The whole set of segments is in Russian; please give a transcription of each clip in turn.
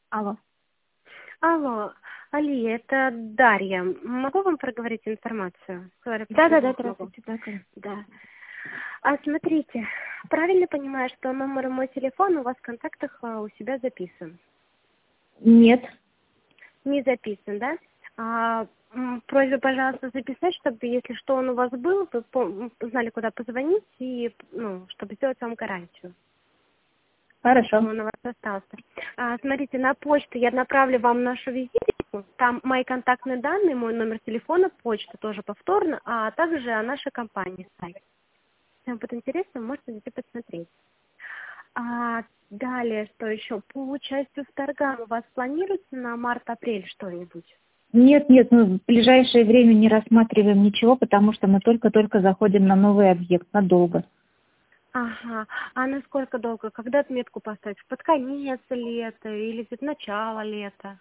Алло. Алло, Алия, это Дарья. Могу вам проговорить информацию? Говорю, Да, почему могу. здравствуйте, да, конечно. Да. Смотрите, правильно понимаю, что номер мой телефон у вас в контактах у себя записан? Нет. Не записан, да? Просьба, пожалуйста, записать, чтобы, если что, он у вас был, вы знали, куда позвонить, и, чтобы сделать вам гарантию. Хорошо. Он у вас остался. Смотрите, на почту я направлю вам нашу визитку. Там мои контактные данные, мой номер телефона, почта тоже повторно, а также о нашей компании сайт. Если вам будет интересно, вы можете зайти посмотреть. Далее, что еще? По участию в торгах у вас планируется на март-апрель что-нибудь? Нет, мы в ближайшее время не рассматриваем ничего, потому что мы только-только заходим на новый объект, надолго. Ага. А насколько долго? Когда отметку поставить? Под конец лета или в начало лета?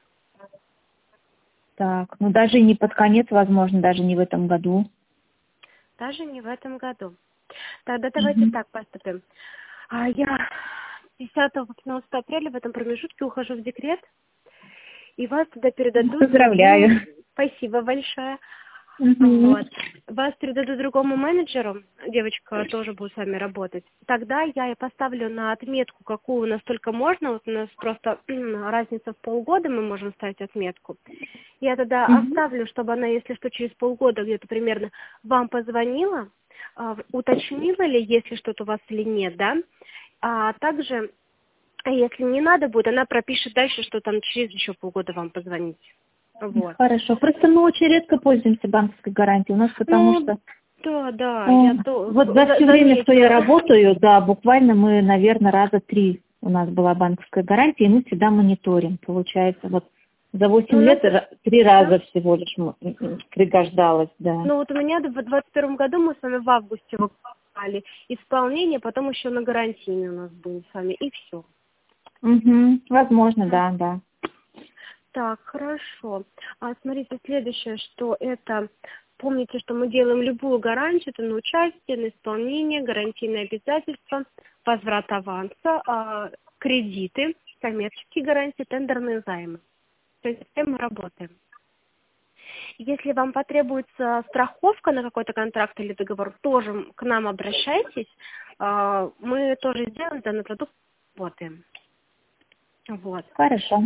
Так, даже не под конец, возможно, даже не в этом году. Даже не в этом году. Тогда давайте так поступим. Я 10-15 апреля в этом промежутке ухожу в декрет, и вас туда передадут Поздравляю. Спасибо большое. Мгм. Вот. Вас передадут другому менеджеру, девочка тоже будет с вами работать. Тогда я и поставлю на отметку, какую у нас только можно. Вот у нас просто разница в полгода, мы можем ставить отметку. Я тогда оставлю, чтобы она, если что, через полгода где-то примерно вам позвонила, уточнила ли, если что-то у вас или нет, да. А также, если не надо будет, она пропишет дальше, что там через еще полгода вам позвонить. Вот. Хорошо. Просто мы очень редко пользуемся банковской гарантией. У нас потому что... Да, я то Вот за все время, что я работаю, буквально мы, наверное, раза 3 у нас была банковская гарантия, и мы всегда мониторим. Получается, вот за 8 лет 3 раза всего лишь пригождалось, да. Вот у меня в 2021 году мы с вами в августе выпускали исполнение, потом еще на гарантийный у нас был с вами, и все. Возможно, да. Так, хорошо. Смотрите, следующее, что это... Помните, что мы делаем любую гарантию, это на участие, на исполнение, гарантийные обязательства, возврат аванса, кредиты, коммерческие гарантии, тендерные займы. То есть с этим мы работаем. Если вам потребуется страховка на какой-то контракт или договор, тоже к нам обращайтесь. Мы тоже сделаем данный продукт, работаем. Вот. Хорошо.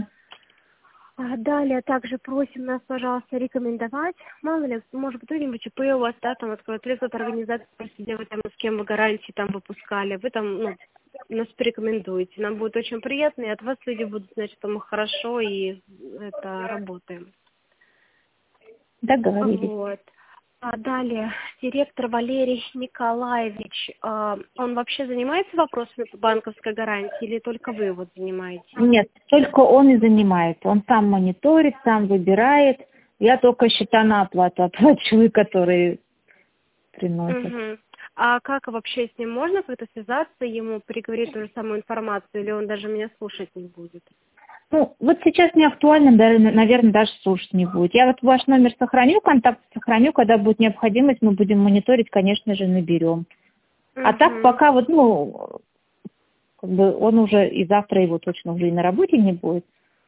Далее также просим нас, пожалуйста, рекомендовать. Мало ли, может быть, кто-нибудь ЧП у вас, там откроет, или кто-то организация сидела, там, с кем вы гарантии там выпускали. Вы там, нас порекомендуете. Нам будет очень приятно, и от вас люди будут знать, что мы хорошо и это работаем. Договорились. Вот. Далее, директор Валерий Николаевич, он вообще занимается вопросами по банковской гарантии или только вы его занимаетесь? Нет, только он и занимается. Он сам мониторит, сам выбирает. Я только счета на оплату оплачиваю, которые приносят. А как вообще с ним можно как-то связаться, ему переговорить ту же самую информацию, или он даже меня слушать не будет? Вот сейчас не актуально, наверное, даже слушать не будет. Я вот ваш номер сохраню, контакт сохраню, когда будет необходимость, мы будем мониторить, конечно же, наберем. А так пока он уже и завтра его точно уже и на работе не будет.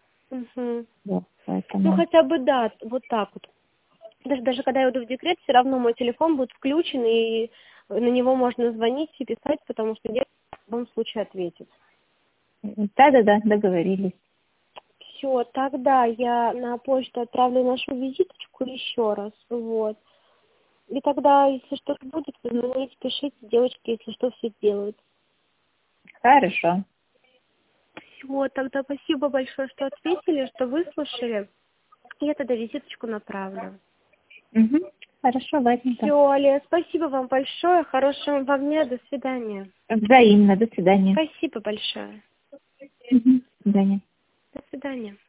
Да, поэтому... хотя бы да, вот так вот. Даже когда я уйду в декрет, все равно мой телефон будет включен, и на него можно звонить и писать, потому что девушка в любом случае ответит. Да, договорились. Все, тогда я на почту отправлю нашу визиточку еще раз, вот. И тогда, если что-то будет, звоните, пишите, девочки, если что, все сделают. Хорошо. Все, тогда спасибо большое, что ответили, что выслушали. Я тогда визиточку направлю. Хорошо, ладненько. Все, Аля, спасибо вам большое, хорошего вам дня, до свидания. Взаимно, до свидания. Спасибо большое. До свидания. До свидания.